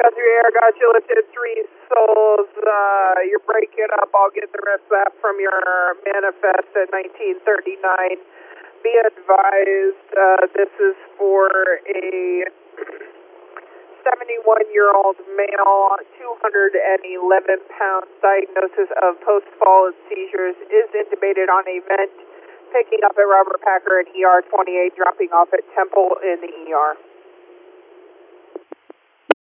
got 3 air, got you lifted 3 souls. You're breaking up. I'll get the rest of that from your manifest at 1939. Be advised, this is for a 71-year-old male, 211 pounds, diagnosis of post-fall seizures, is intubated on a vent, picking up at Robert Packer at ER 28, dropping off at Temple in the ER.